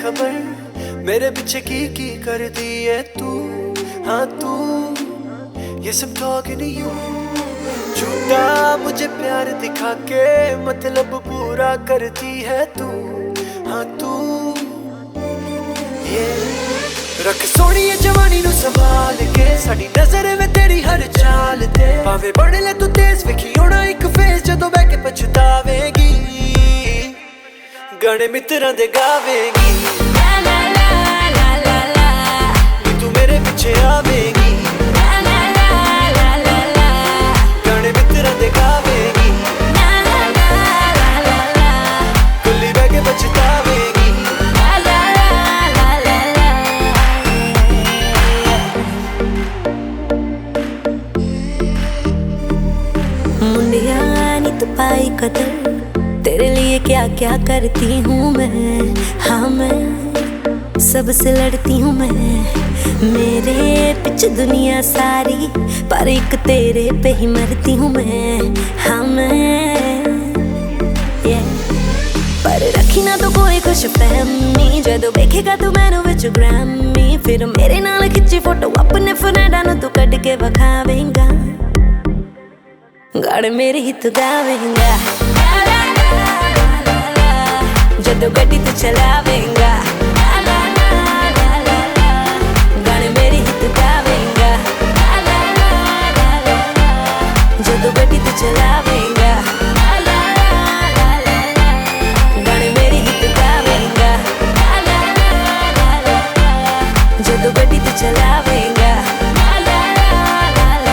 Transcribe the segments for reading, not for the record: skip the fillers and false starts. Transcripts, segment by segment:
खबर मेरे पीछे की कर दी है तू, हाँ तू ये सब talking to you। झूठा मुझे प्यार दिखा के मतलब पूरा करती है तू, हाँ तू ये रख सोनी ये जवानी नू संभाल के, साडी नजर में तेरी हर चाल ते भावे बन ले तू तेज विखी होना एक फेस जदों बैठ के पछतावेगी, गाने मित्रां दे गावेगी, ला ला ला ला ला ला तू मेरे पीछे आवेगी, ला ला ला ला ला ला गाने मित्रां दे गावेगी, ला ला ला ला ला ला कुल्ली बैठ के पछतावेगी, ला ला ला ला ला मुंडिया नी तू पाई कदर, तेरे लिए क्या क्या करती हूँ मैं, हाँ मैं सबसे लड़ती हूँ मैं, मेरे पीछे दुनिया सारी पर एक तेरे पे ही मरती हूँ मैं, हाँ मैं पर रखी ना तो कोई खुश फहमी, जदों देखेगा तू मैनू विच ग्रामी, फिर मेरे नाल खिंची फोटो अपने फ्रेंडां नू तू कढ के विखावेंगा, गाने मेरे ही तू गावेंगा, जदों गड्डी तू चलावेंगा, ला ला ला ला ला ला गाने मेरे ही तू गावेंगा, ला ला ला ला ला जदों गड्डी तू चलावेंगा, ला ला ला ला ला गाने मेरे ही तू गावेंगा, ला ला ला ला ला जदों गड्डी तू चलावेंगा, ला ला ला ला ला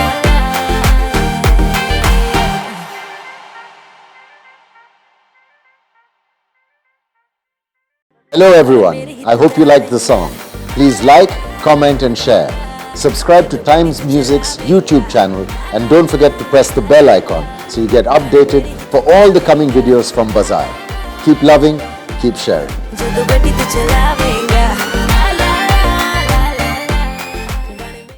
Hello everyone, I hope you liked the song. Please like, comment and share. Subscribe to Times Music's YouTube channel and don't forget to press the bell icon so you get updated for all the coming videos from Bazaar. Keep loving, keep sharing. जदों गड्डी तू चलावेंगा।